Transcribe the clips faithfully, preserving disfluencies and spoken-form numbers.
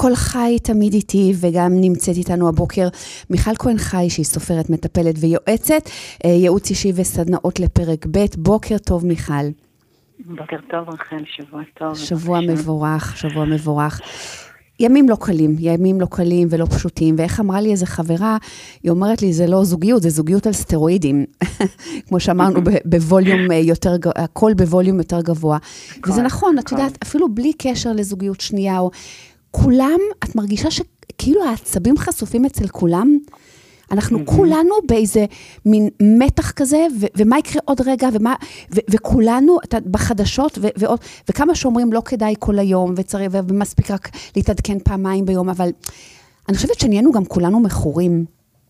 קול חי תמיד איתי, וגם נמצאת איתנו הבוקר מיכל כהן חי, שהיא סופרת, מטפלת ויועצת, ייעוץ אישי וסדנאות לפרק ב'. בוקר טוב מיכל. בוקר טוב רחל, שבוע טוב. שבוע מבורך, שבוע מבורך. ימים לא קלים, ימים לא קלים ולא פשוטים, ואיך אמרה לי איזה חברה, היא אומרת לי, זה לא זוגיות, זה זוגיות על סטרואידים, כמו שאמרנו, בווליום יותר, הכל בווליום יותר גבוה. וזה נכון, את יודעת, אפילו בלי קשר לזוגיות שנייה, או כולם, את מרגישה שכאילו העצבים חשופים אצל כולם, אנחנו כולנו באיזה מין מתח כזה, ו- ומה יקרה עוד רגע, ומה, ו- וכולנו בחדשות, ו- ועוד, וכמה שאומרים לא כדאי כל היום, וצריך, ומספיק רק להתעדכן פעמיים ביום, אבל אני חושבת שנהיינו גם כולנו מכורים.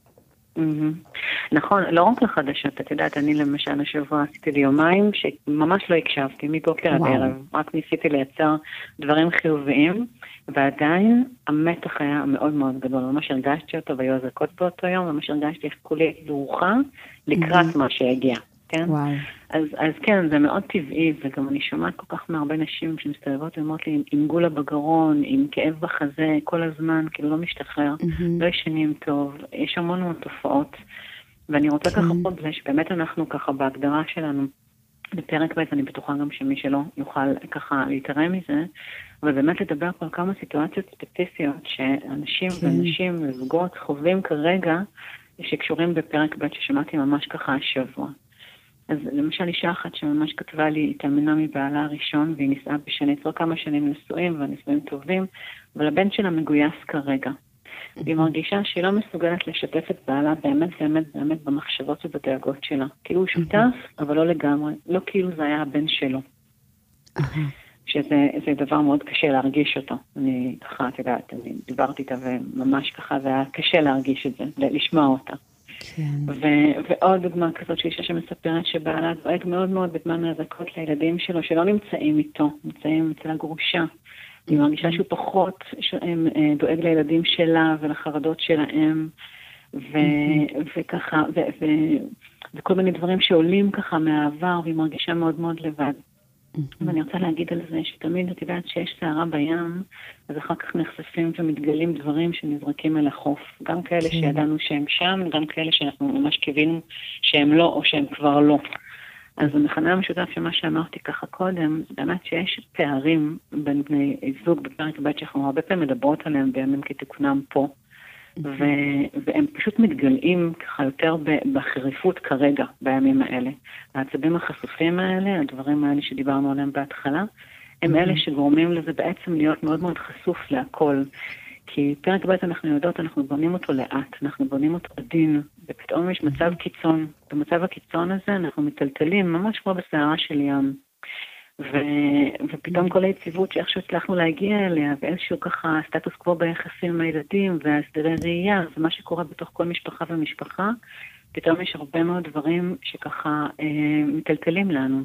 נכון, לא רק לחדשות, את יודעת, אני למשל השבוע עשיתי לי יומיים, שממש לא הקשבתי, מבוקר עד ערב, רק ניסיתי לייצר דברים חיוביים, ועדיין המתח היה מאוד מאוד גדול, ממש הרגשתי אותו והיו הזקות באותו יום, ממש הרגשתי איך כולי דרוכה לקראת מה שהגיע, כן? אז, אז כן, זה מאוד טבעי, וגם אני שומעת כל כך מהרבה נשים שמסתובבות ואומרות לי, עם גולה בגרון, עם כאב בחזה, כל הזמן, כאילו לא משתחרר, לא ישנים טוב, יש המון מאוד תופעות, ואני רוצה ככה פה בזה, שבאמת אנחנו ככה בהגדרה שלנו, בפרק ב' אני בטוחה גם שמי שלא יוכל ככה להתערם מזה, אבל באמת לדבר פה על כמה סיטואציות ספציפיות שאנשים ונשים וזוגות חווים כרגע שקשורים בפרק ב' ששמעתי ממש ככה השבוע. אז למשל אישה אחת שממש כתבה לי, התאמנה מבעלה הראשון והיא נישאה בשני, כבר כמה שנים נשואים והנישואים טובים, אבל הבן שלה מגויס כרגע. והיא מרגישה שהיא לא מסוגלת לשתף את בעלה באמת באמת באמת במחשבות ובדאגות שלה. כאילו הוא שותף, אבל לא לגמרי. לא כאילו זה היה הבן שלו. שזה זה דבר מאוד קשה להרגיש אותו. אני ככה, את יודעת, אני דיברתי איתה וממש ככה, זה היה קשה להרגיש את זה, לשמוע אותה. ו- ועוד דוגמה כזאת שאישה שמספרת שבעלה דואג מאוד מאוד בזמן ההזקות לילדים שלו, שלא נמצאים איתו, נמצאים אצל הגרושה. היא מרגישה שהוא פחות דואג לילדים שלה ולחרדות שלהם, ו- וככה, ו- ו- וכל מיני דברים שעולים ככה מהעבר, והיא מרגישה מאוד מאוד לבד. ואני רוצה להגיד על זה שתמיד את יודעת שיש שערה בים, אז אחר כך נחשפים ומתגלים דברים שנזרקים אל החוף. גם כאלה שידענו שהם שם, גם כאלה שאנחנו ממש קיווינו שהם לא או שהם כבר לא. אז המכנה המשותף שמה שאמרתי ככה קודם, זה באמת שיש פערים בין בני זוג בפרק ב' שאנחנו הרבה פעמים מדברות עליהם בימים כתיקונם פה, ו- והם פשוט מתגלים ככה יותר בחריפות כרגע בימים האלה. העצבים החשופים האלה, הדברים האלה שדיברנו עליהם בהתחלה, הם אלה שגורמים לזה בעצם להיות מאוד מאוד חשוף להכל. כי פרק ב' אנחנו יודעות, אנחנו בונים אותו לאט, אנחנו בונים אותו עדין, ופתאום יש מצב קיצון. במצב הקיצון הזה אנחנו מטלטלים, ממש כמו בסערה של ים. ו- ופתאום כל היציבות שאיכשהו הצלחנו להגיע אליה, ואיזשהו ככה סטטוס קוו ביחסים עם הילדים, והסדרי ראייה, זה מה שקורה בתוך כל משפחה ומשפחה, פתאום יש הרבה מאוד דברים שככה אה, מטלטלים לנו.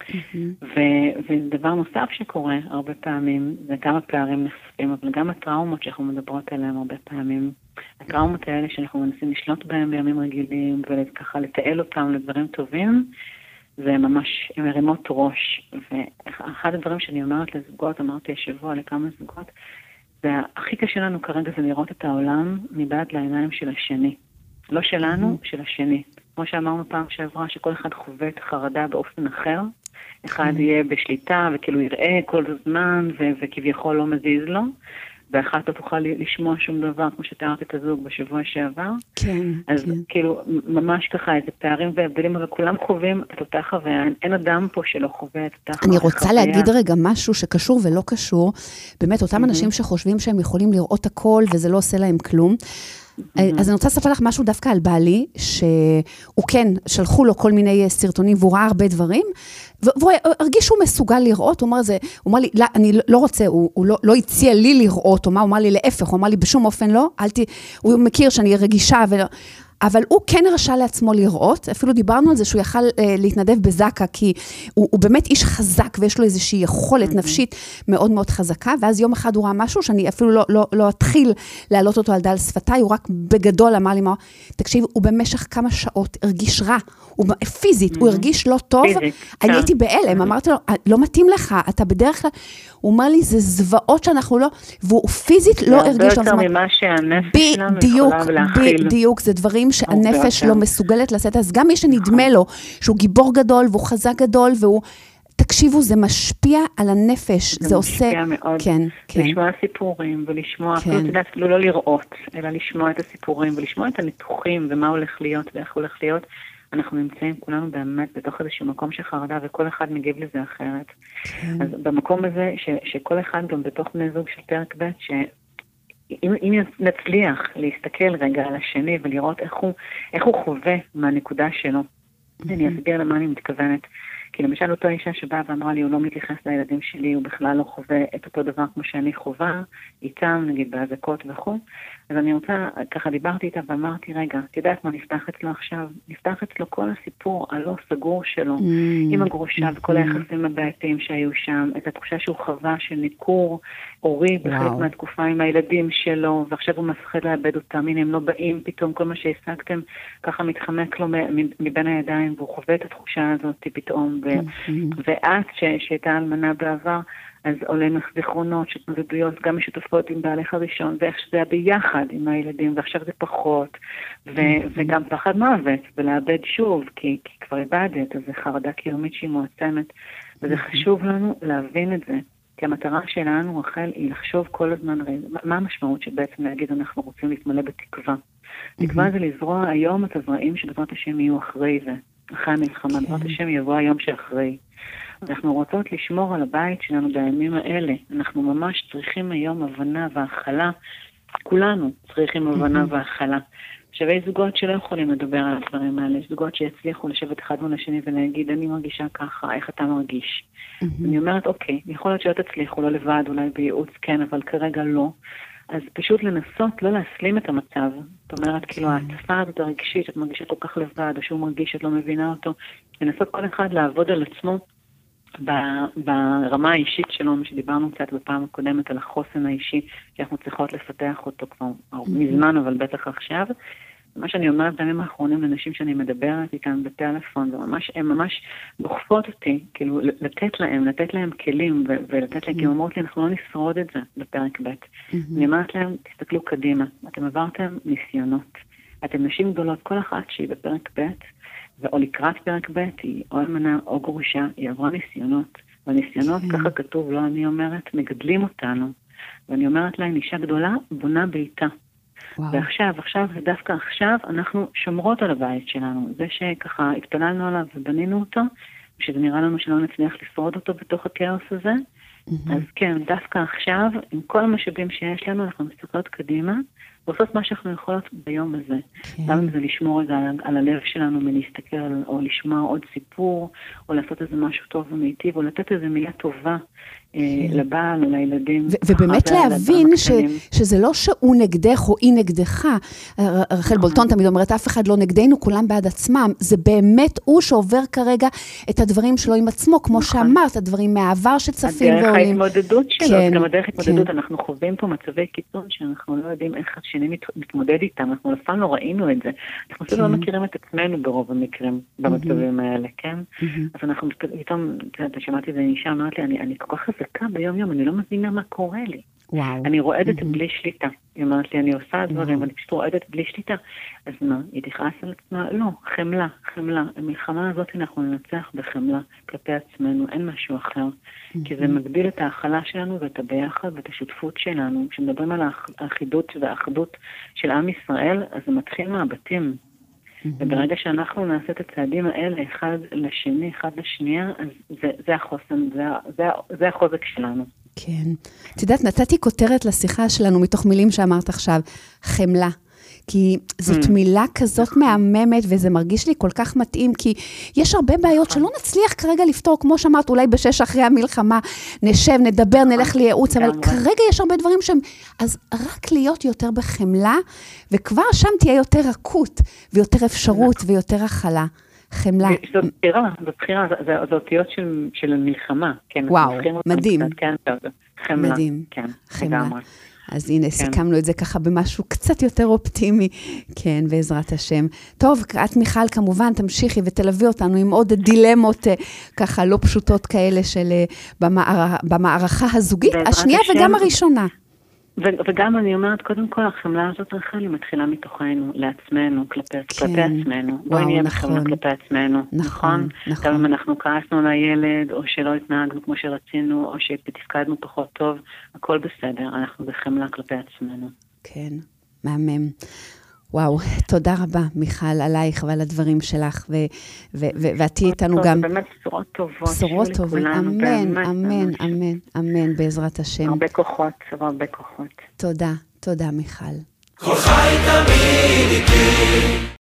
ו- ודבר נוסף שקורה הרבה פעמים, זה גם הפערים נחשפים, אבל גם הטראומות שאנחנו מדברות עליהן הרבה פעמים. הטראומות האלה שאנחנו מנסים לשלוט בהם בימים רגילים, וככה לתעל אותם לדברים טובים, זה ממש מרימות ראש. ואחד הדברים שאני אומרת לזוגות, אמרתי השבוע לכמה זוגות, זה הכי קשה לנו כרגע זה לראות את העולם מבעד לעיניים של השני. לא שלנו, של השני. כמו שאמרנו פעם שעברה, שכל אחד חווה את החרדה באופן אחר, אחד יהיה בשליטה וכאילו יראה כל הזמן ו- וכביכול לא מזיז לו, ואחת לא תוכל לשמוע שום דבר, כמו שתיארת את הזוג בשבוע שעבר. כן. אז כן. כאילו ממש ככה איזה פערים והבדלים, אבל כולם חווים את אותה חוויה, אין אדם פה שלא חווה את אותה חוויה. אני רוצה להגיד רגע משהו שקשור ולא קשור, באמת אותם אנשים שחושבים שהם יכולים לראות הכל וזה לא עושה להם כלום, אז אני רוצה לספר לך משהו דווקא על בעלי, שהוא כן, שלחו לו כל מיני סרטונים, והוא ראה הרבה דברים, והוא הרגיש שהוא מסוגל לראות, הוא אמר, זה, הוא אמר לי, לא, אני לא רוצה, הוא, הוא לא, לא הציע לי לראות, הוא אמר לי להפך, הוא אמר לי בשום אופן לא, אל ת, הוא מכיר שאני רגישה, ולא, אבל הוא כן הרשה לעצמו לראות, אפילו דיברנו על זה שהוא יכל אה, להתנדב בזקה, כי הוא, הוא באמת איש חזק, ויש לו איזושהי יכולת mm-hmm. נפשית מאוד מאוד חזקה, ואז יום אחד הוא ראה משהו, שאני אפילו לא, לא, לא אתחיל להעלות אותו על דל שפתיי, הוא רק בגדול אמר לי, תקשיב, הוא במשך כמה שעות הרגיש רע, הוא, פיזית, mm-hmm. הוא הרגיש לא טוב, פיזית, אני yeah. הייתי בהלם, אמרתי לו, לא מתאים לך, אתה בדרך כלל, הוא אומר לי, זה זוועות שאנחנו לא, והוא פיזית לא הרגיש... הרבה יותר ממה שהנפש שלנו יכולה להכיל. בדיוק, זה דברים שהנפש לא מסוגלת לעשות, אז גם מי שנדמה לו שהוא גיבור גדול, והוא חזק גדול, והוא, תקשיבו, זה משפיע על הנפש, זה עושה... זה משפיע מאוד, כן, כן. לשמוע סיפורים, ולשמוע, אפילו לא לראות, אלא לשמוע את הסיפורים, ולשמוע את הניתוחים, ומה הולך להיות, ואיך הולך להיות, אנחנו נמצאים כולנו באמת בתוך איזשהו מקום של חרדה, וכל אחד מגיב לזה אחרת. כן. אז במקום הזה, ש, שכל אחד גם בתוך בני זוג של פרק ב', שאם אם נצליח להסתכל רגע על השני, ולראות איך הוא, איך הוא חווה מהנקודה שלו, mm-hmm. אני אסביר למה אני מתכוונת. כי למשל אותו אישה שבאה ואמרה לי, הוא לא מתייחס לילדים שלי, הוא בכלל לא חווה את אותו דבר כמו שאני חווה, איתם, נגיד בהזקות וכו'. אז אני רוצה, ככה דיברתי איתה ואמרתי, רגע, תדעת מה נפתח אצלו עכשיו? נפתח אצלו כל הסיפור הלא סגור שלו, mm-hmm. עם הגרושה וכל היחסים הבעייתיים שהיו שם, את התחושה שהוא חווה של ניכור הורי בחלק wow. מהתקופה עם הילדים שלו, ועכשיו הוא מפחד לאבד אותם, הנה הם לא באים, פתאום כל מה שהשגתם ככה מתחמק לו מבין הידיים, והוא חווה את התחושה הזאת פתאום, ו- mm-hmm. ואת ש- שהייתה אלמנה בעבר, אז עולה לך זיכרונות שתמודדויות גם משותפות עם בעלך הראשון, ואיך שזה היה ביחד עם הילדים, ועכשיו זה פחות, ו- mm-hmm. וגם פחד מוות, ולאבד שוב, כי, כי כבר איבדת, אז זה חרדה קיומית שהיא מועצמת, וזה mm-hmm. חשוב לנו להבין את זה, כי המטרה שלנו, רחל, היא לחשוב כל הזמן, מה המשמעות שבעצם להגיד אנחנו רוצים להתמלא בתקווה. Mm-hmm. תקווה זה לזרוע היום את הזרעים שבעזרת השם יהיו אחרי זה, אחרי המלחמה, בעזרת okay. השם יבוא היום שאחרי. אנחנו רוצות לשמור על הבית שלנו בימים האלה. אנחנו ממש צריכים היום הבנה והאכלה. כולנו צריכים הבנה mm-hmm. והאכלה. עכשיו, יש זוגות שלא יכולים לדבר על הדברים האלה. יש זוגות שיצליחו לשבת אחד מול השני ולהגיד, אני מרגישה ככה, איך אתה מרגיש? Mm-hmm. אני אומרת, אוקיי, יכול להיות שלא תצליחו, לא לבד, אולי בייעוץ כן, אבל כרגע לא. אז פשוט לנסות לא להסלים את המצב. זאת אומרת, okay. כאילו, ההצפה הזאת הרגשית, את מרגישה כל כך לבד, או שהוא מרגיש שאת לא מבינה אותו. לנסות כל אחד לעבוד על עצמו, ברמה האישית שלו, שדיברנו קצת בפעם הקודמת על החוסן האישי, שאנחנו צריכות לפתח אותו כבר מזמן, אבל בטח עכשיו. מה שאני אומרת בימים האחרונים לנשים שאני מדברת איתן בטלפון, זה ממש, הן ממש דוחפות אותי, כאילו לתת להם, לתת להם כלים, ולתת להם, כי אומרות לי, אנחנו לא נשרוד את זה בפרק ב'. אני אומרת להם, תסתכלו קדימה, אתם עברתם ניסיונות, אתם נשים גדולות, כל אחת שהיא בפרק ב', או לקראת פרק ב', היא או אלמנה או גרושה, היא עברה ניסיונות, והניסיונות, ככה כתוב, לא אני אומרת, מגדלים אותנו, ואני אומרת להם, אישה גדולה בונה ביתה. וואו. ועכשיו, עכשיו, ודווקא עכשיו, אנחנו שומרות על הבית שלנו. זה שככה התפללנו עליו ובנינו אותו, ושזה נראה לנו שלא נצליח לשרוד אותו בתוך הכאוס הזה, mm-hmm. אז כן, דווקא עכשיו, עם כל המשאבים שיש לנו, אנחנו מסתכלות קדימה, ועושות מה שאנחנו יכולות ביום הזה. כן. גם אם זה לשמור רגע על, על הלב שלנו מלהסתכל, על, או לשמוע עוד סיפור, או לעשות איזה משהו טוב ומיטיב, או לתת איזו מילה טובה כן. אה, לבעל או לילדים. ו- ובאמת להבין ש- שזה לא שהוא נגדך או היא נגדך. רחל בולטון תמיד אומרת, אף אחד לא נגדנו, כולם בעד עצמם. זה באמת הוא שעובר כרגע את הדברים שלו עם עצמו, כמו שאמרת, הדברים מהעבר שצפים ועולים. הדרך ההתמודדות שלו, כן, גם הדרך ההתמודדות, כן. אנחנו חווים פה מצבי קיצון שאנחנו לא יודעים איך השני מתמודד איתם, אנחנו אף פעם לא ראינו את זה. אנחנו אפילו לא מכירים את עצמנו ברוב המקרים במצבים האלה, כן? אז אנחנו פתאום, שמעתי איזה אישה, אמרת לי, אני כל כך חזקה ביום יום, אני לא מבינה מה קורה לי. אני רועדת בלי שליטה. היא אמרת לי, אני עושה דברים, אני פשוט רועדת בלי שליטה. אז מה, היא תכעס על עצמה? לא, חמלה, חמלה. המלחמה הזאת אנחנו ננצח בחמלה כלפי עצמנו, אין משהו אחר. כי זה מגביל את האכלה שלנו ואת הביחד ואת השותפות שלנו. כשמדברים על האחידות והאחדות של עם ישראל, אז זה מתחיל מהבתים. וברגע שאנחנו נעשה את הצעדים האלה אחד לשני, אחד לשנייה, אז זה, זה החוסן, זה, זה, זה החוזק שלנו. כן. את יודעת, נתתי כותרת לשיחה שלנו מתוך מילים שאמרת עכשיו, חמלה. כי זאת מילה כזאת מהממת, וזה מרגיש לי כל כך מתאים, כי יש הרבה בעיות שלא נצליח כרגע לפתור, כמו שאמרת, אולי בשש אחרי המלחמה, נשב, נדבר, נלך לייעוץ, אבל כרגע יש הרבה דברים שהם, אז רק להיות יותר בחמלה, וכבר שם תהיה יותר רכות, ויותר אפשרות, ויותר הכלה. חמלה. זאת בחירה, זאת בחירה, זה אותיות של מלחמה. וואו, מדהים. חמלה. מדהים. כן, חמלה. אז הנה, סיכמנו את זה ככה במשהו קצת יותר אופטימי, כן, בעזרת השם. טוב, את מיכל, כמובן, תמשיכי ותלווי אותנו עם עוד דילמות ככה לא פשוטות כאלה של במערכה הזוגית, השנייה וגם הראשונה. וגם אני אומרת, קודם כל, החמלה הזאת רחל היא מתחילה מתוכנו, לעצמנו, כלפי עצמנו. בואי נהיה בחמלה כלפי עצמנו, נכון? גם אם אנחנו כעסנו לילד, או שלא התנהגנו כמו שרצינו, או שתפקדנו פחות טוב, הכל בסדר, אנחנו בחמלה כלפי עצמנו. כן, מהמם. וואו, תודה רבה, מיכל, עלייך ועל הדברים שלך, ואת תהיי איתנו גם... באמת בשורות טובות. בשורות טובות, אמן, אמן, אמן, אמן, בעזרת השם. הרבה כוחות, הרבה כוחות. תודה, תודה, מיכל. כל חי תמיד איתי.